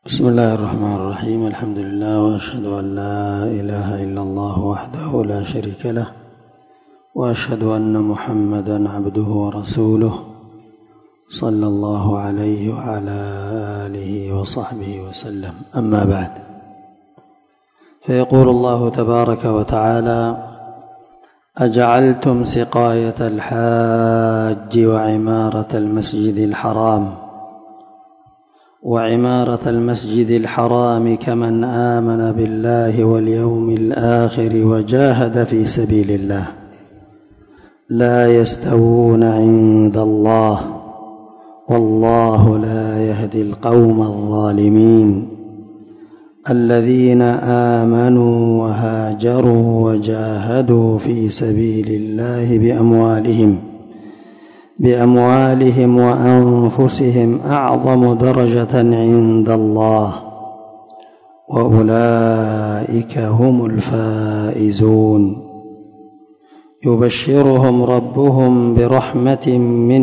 بسم الله الرحمن الرحيم. الحمد لله، وأشهد أن لا إله إلا الله وحده لا شريك له، وأشهد أن محمدا عبده ورسوله صلى الله عليه وعلى آله وصحبه وسلم. أما بعد، فيقول الله تبارك وتعالى: أجعلتم سقاية الحاج وعمارة المسجد الحرام كمن آمن بالله واليوم الآخر وجاهد في سبيل الله لا يستوون عند الله والله لا يهدي القوم الظالمين. الذين آمنوا وهاجروا وجاهدوا في سبيل الله بأموالهم وأنفسهم أعظم درجة عند الله، وأولئك هم الفائزون. يبشرهم ربهم برحمة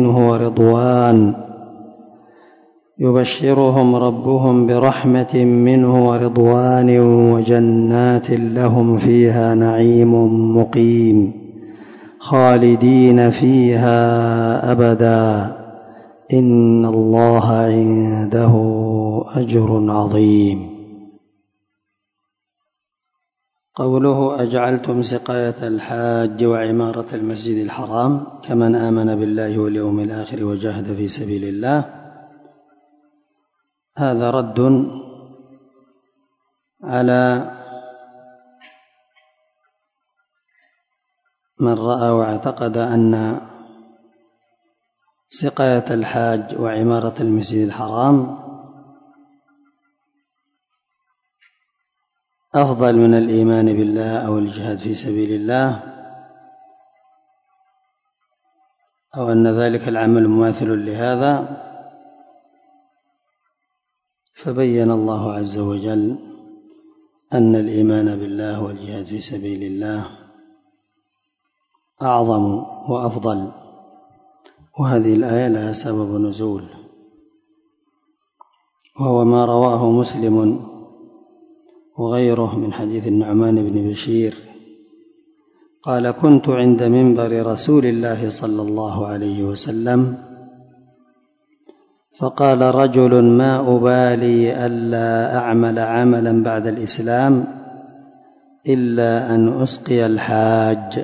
منه ورضوان وجنات لهم فيها نعيم مقيم خالدين فيها أبدا، إن الله عنده أجر عظيم. قوله: أجعلتم سقاية الحاج وعمارة المسجد الحرام كمن آمن بالله واليوم الآخر وجاهد في سبيل الله، هذا رد على من رأى واعتقد أن سقاية الحاج وعمارة المسجد الحرام أفضل من الإيمان بالله أو الجهاد في سبيل الله، أو أن ذلك العمل مماثل لهذا. فبين الله عز وجل أن الإيمان بالله والجهاد في سبيل الله أعظم وأفضل، وهذه الآية لها سبب نزول، وهو ما رواه مسلم وغيره من حديث النعمان بن بشير قال: كنت عند منبر رسول الله صلى الله عليه وسلم، فقال رجل: ما أبالي ألا أعمل عملا بعد الإسلام إلا أن أسقي الحاج.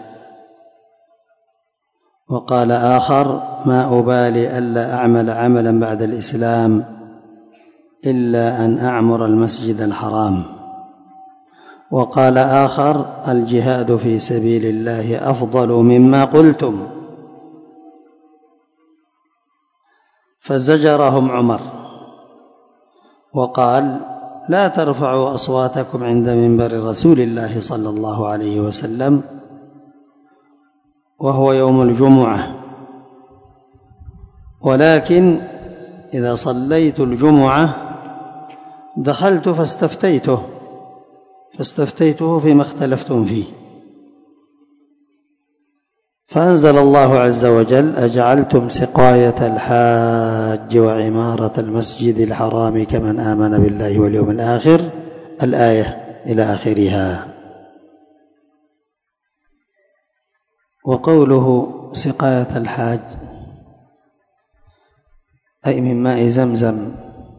وقال آخر: ما أبالي ألا أعمل عملا بعد الإسلام إلا أن أعمر المسجد الحرام. وقال آخر: الجهاد في سبيل الله أفضل مما قلتم. فزجرهم عمر وقال: لا ترفعوا أصواتكم عند منبر رسول الله صلى الله عليه وسلم وهو يوم الجمعة، ولكن إذا صليت الجمعة دخلت فاستفتيته فيما اختلفتم فيه، فأنزل الله عز وجل: أجعلتم سقاية الحاج وعمارة المسجد الحرام كمن آمن بالله واليوم الآخر، الآية إلى آخرها. وقوله سقاية الحاج أي من ماء زمزم،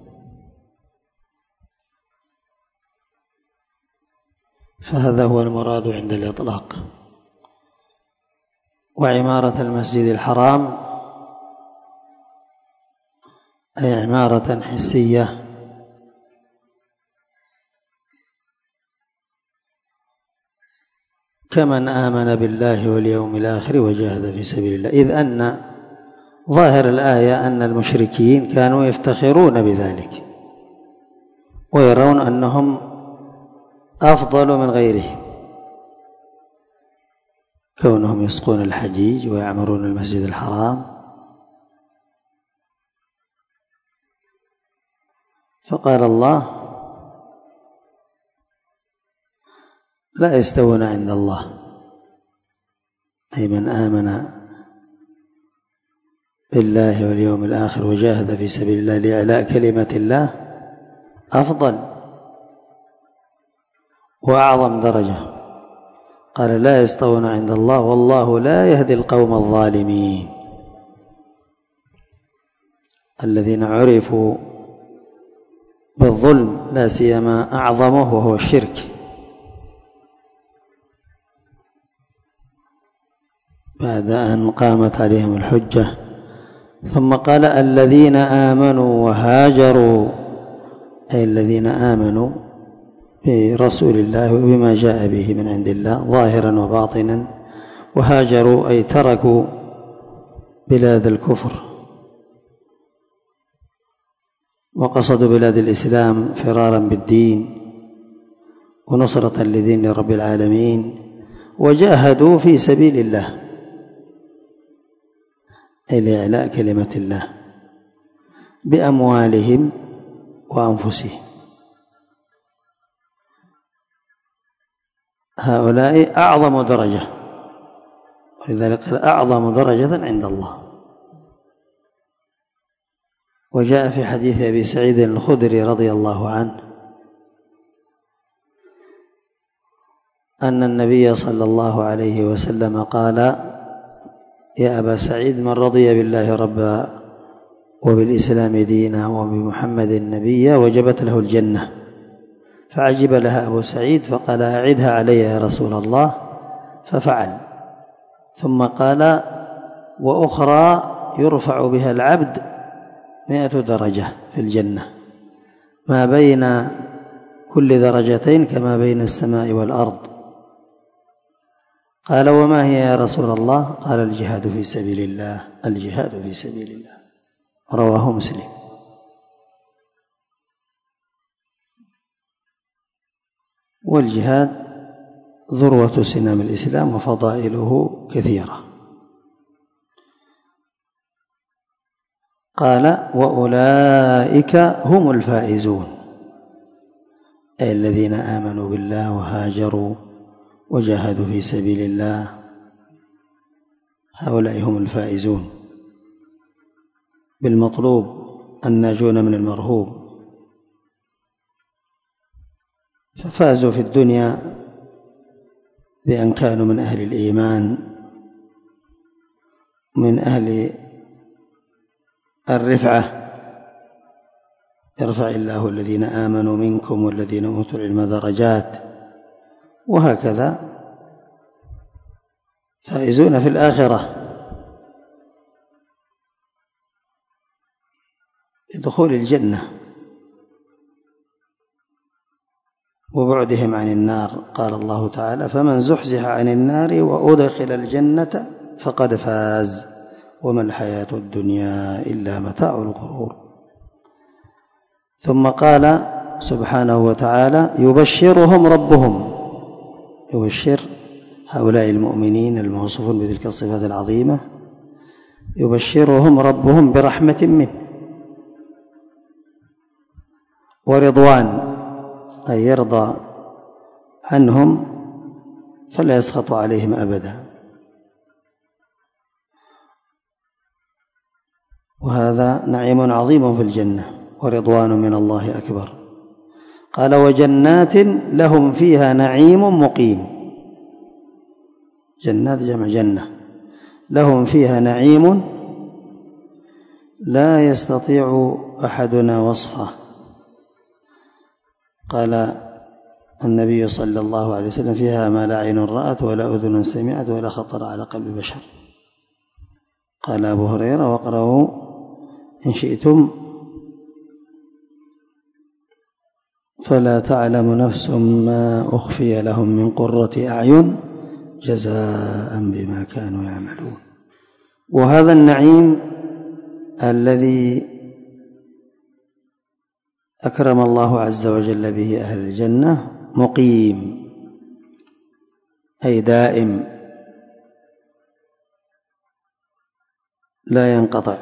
فهذا هو المراد عند الإطلاق. وعمارة المسجد الحرام أي عمارة حسية كمن آمن بالله واليوم الآخر وجاهد في سبيل الله، إذ أن ظاهر الآية أن المشركين كانوا يفتخرون بذلك ويرون أنهم أفضل من غيرهم، كونهم يسقون الحجيج ويعمرون المسجد الحرام. فقال الله: لا يستوون عند الله، أي من آمن بالله واليوم الآخر وجاهد في سبيل الله لإعلاء كلمة الله أفضل وأعظم درجة. قال لا يستوون عند الله والله لا يهدي القوم الظالمين. الذين عرفوا بالظلم لا سيما أعظمه وهو الشرك. بعد أن قامت عليهم الحجة ثم قال الذين آمنوا وهاجروا، أي الذين آمنوا برسول الله وبما جاء به من عند الله ظاهرا وباطنا، وهاجروا أي تركوا بلاد الكفر وقصدوا بلاد الإسلام فرارا بالدين ونصرة لدين رب العالمين، وجاهدوا في سبيل الله أي لإعلاء كلمة الله بأموالهم وأنفسهم. هؤلاء أعظم درجة، ولذلك قال أعظم درجة عند الله. وجاء في حديث أبي سعيد الخدري رضي الله عنه أن النبي صلى الله عليه وسلم قال يا أبا سعيد من رضي بالله ربا وبالإسلام دينا وبمحمد نبيا وجبت له الجنة. فعجب لها أبو سعيد فقال أعدها علي يا رسول الله، ففعل. ثم قال وأخرى يرفع بها العبد 100 درجة في الجنة، ما بين كل درجتين كما بين السماء والأرض. قال وما هي يا رسول الله؟ قال الجهاد في سبيل الله، الجهاد في سبيل الله. رواه مسلم. والجهاد ذروة سنام الإسلام وفضائله كثيرة. قال وأولئك هم الفائزون، أي الذين آمنوا بالله وهاجروا وجاهدوا في سبيل الله، هؤلاء هم الفائزون بالمطلوب الناجون من المرهوب. ففازوا في الدنيا بأن كانوا من أهل الإيمان، من أهل الرفعة، يرفع الله الذين آمنوا منكم والذين أوتوا العلم درجات، وهكذا فائزون في الآخرة بدخول الجنة وبعدهم عن النار. قال الله تعالى فمن زحزح عن النار وأدخل الجنة فقد فاز وما الحياة الدنيا إلا متاع الغرور. ثم قال سبحانه وتعالى يبشرهم ربهم، يبشر هؤلاء المؤمنين الموصوفون بتلك الصفات العظيمة، يبشرهم ربهم برحمة منه ورضوان، أي يرضى عنهم فلا يسخط عليهم أبدا. وهذا نعيم عظيم في الجنة ورضوان من الله أكبر. قال وجنات لهم فيها نعيم مقيم، جنات جمع جنة، لهم فيها نعيم لا يستطيع أحدنا وصفه. قال النبي صلى الله عليه وسلم فيها ما لا عين رأت ولا أذن سمعت ولا خطر على قلب بشر. قال أبو هريرة واقرأوا إن شئتم فلا تعلم نفس ما أخفي لهم من قرة أعين جزاء بما كانوا يعملون. وهذا النعيم الذي أكرم الله عز وجل به أهل الجنة مقيم، أي دائم لا ينقطع.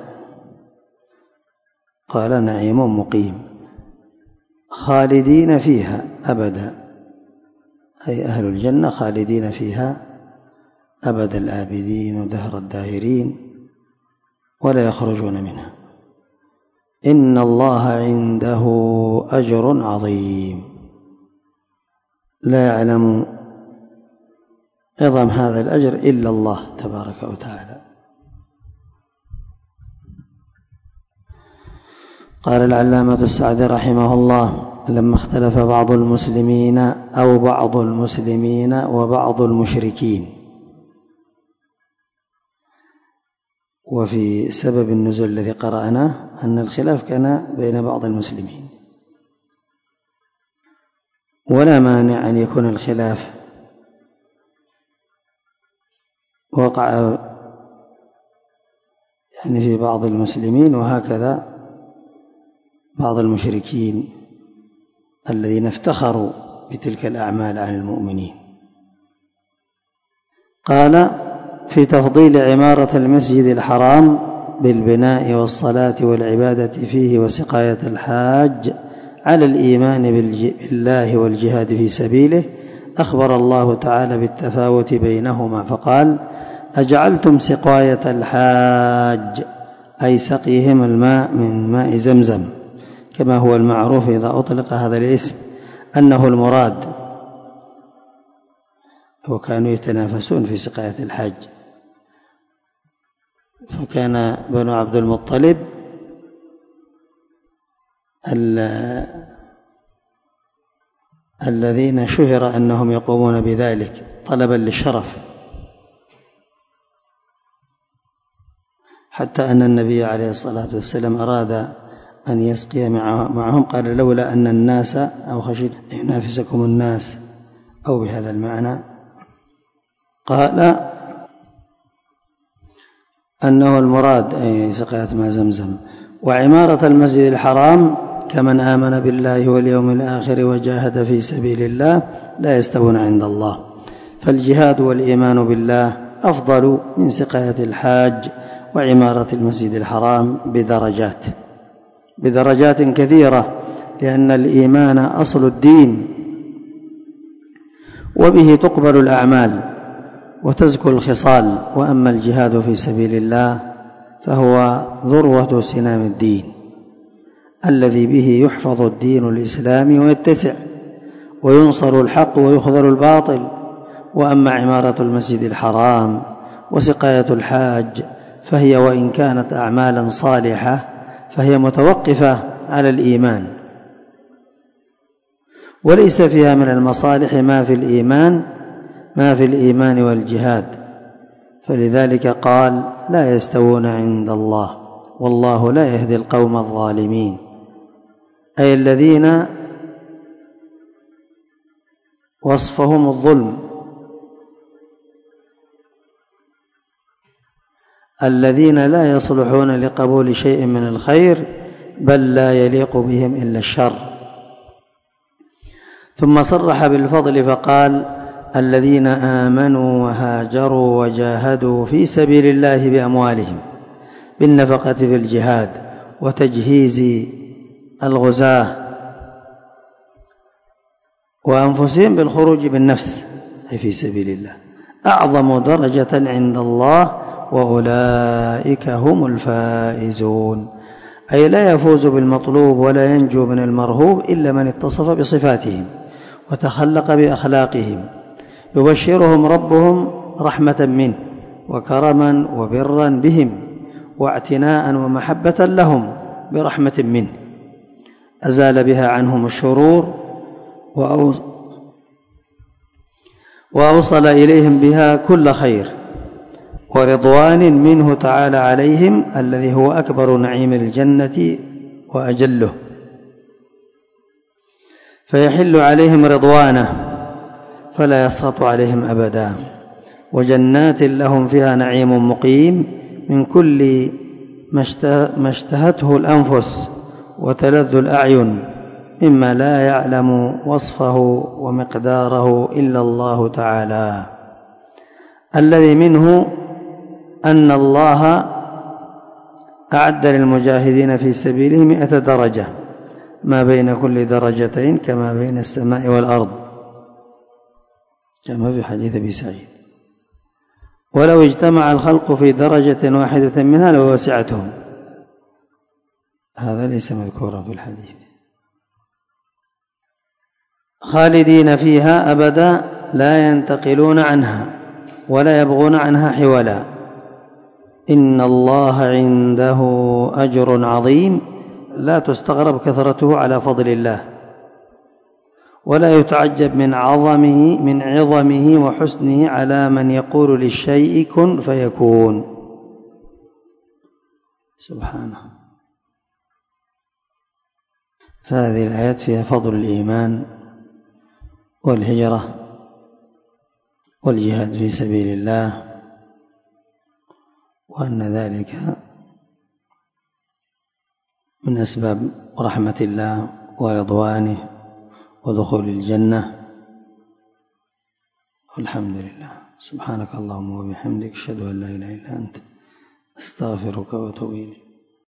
قال نعيم مقيم خالدين فيها أبدا، أي أهل الجنة خالدين فيها أبد الآبدين ودهر الداهرين ولا يخرجون منها إن الله عنده أجر عظيم. لا يعلم عظم هذا الأجر إلا الله تبارك وتعالى. قال العلامة السعدي رحمه الله: لما اختلف بعض المسلمين أو بعض المسلمين وبعض المشركين. وفي سبب النزول الذي قرأناه أن الخلاف كان بين بعض المسلمين، ولا مانع أن يكون الخلاف وقع يعني في بعض المسلمين، وهكذا بعض المشركين الذين افتخروا بتلك الأعمال عن المؤمنين. قال: في تفضيل عمارة المسجد الحرام بالبناء والصلاة والعبادة فيه وسقاية الحاج على الإيمان بالله والجهاد في سبيله، أخبر الله تعالى بالتفاوت بينهما فقال: أجعلتم سقاية الحاج أي سقيهم الماء من ماء زمزم، كما هو المعروف إذا أطلق هذا الاسم أنه المراد. وكانوا يتنافسون في سقاية الحاج، فكان بنو عبد المطلب الذين شهر أنهم يقومون بذلك طلبا للشرف، حتى أن النبي عليه الصلاة والسلام أراد أن يسقي معهم، قال: لولا أن الناس أو خشيت ينافسكم الناس، أو بهذا المعنى. قال أنه المراد أي سقاية ماء زمزم. وعمارة المسجد الحرام كمن آمن بالله واليوم الآخر وجاهد في سبيل الله لا يستوون عند الله، فالجهاد والإيمان بالله أفضل من سقاية الحاج وعمارة المسجد الحرام بدرجات كثيرة، لأن الإيمان أصل الدين، وبه تقبل الأعمال وتزكو الخصال. وأما الجهاد في سبيل الله فهو ذروة سنام الدين الذي به يحفظ الدين الإسلامي ويتسع، وينصر الحق ويخذل الباطل. وأما عمارة المسجد الحرام وسقاية الحاج فهي وإن كانت أعمالا صالحة فهي متوقفة على الإيمان، وليس فيها من المصالح ما في الإيمان والجهاد، فلذلك قال: لا يستوون عند الله والله لا يهدي القوم الظالمين، أي الذين وصفهم الظلم، الذين لا يصلحون لقبول شيء من الخير بل لا يليق بهم إلا الشر. ثم صرح بالفضل فقال: الذين آمنوا وهاجروا وجاهدوا في سبيل الله بأموالهم بالنفقة في الجهاد وتجهيز الغزاة وأنفسهم بالخروج بالنفس أي في سبيل الله أعظم درجة عند الله، وأولئك هم الفائزون، أي لا يفوز بالمطلوب ولا ينجو من المرهوب إلا من اتصف بصفاتهم وتخلق بأخلاقهم. يبشرهم ربهم رحمة منه وكرما وبرا بهم واعتناء ومحبة لهم برحمة منه، أزال بها عنهم الشرور وأوصل إليهم بها كل خير، ورضوان منه تعالى عليهم الذي هو أكبر نعيم الجنة وأجله، فيحل عليهم رضوانه فلا يسخط عليهم أبدا، وجنات لهم فيها نعيم مقيم من كل ما اشتهته الأنفس وتلذ الأعين مما لا يعلم وصفه ومقداره إلا الله تعالى، الذي منه أن الله أعد للمجاهدين في سبيله 100 درجة ما بين كل درجتين كما بين السماء والأرض، كما في حديث أبي سعيد: ولو اجتمع الخلق في درجة واحدة منها لوسعتهم، هذا ليس مذكورا في الحديث. خالدين فيها أبدا لا ينتقلون عنها ولا يبغون عنها حولا. إن الله عنده أجر عظيم لا تستغرب كثرته على فضل الله، ولا يتعجب من عظمه وحسنه على من يقول للشيء كن فيكون. سبحانه. فهذه الآيات فيها فضل الإيمان والهجرة والجهاد في سبيل الله، وأن ذلك من أسباب رحمة الله ورضوانه ودخول الجنة. والحمد لله. سبحانك اللهم وبحمدك أشهد أن لا إله إلا أنت أستغفرك وأتوب إليك.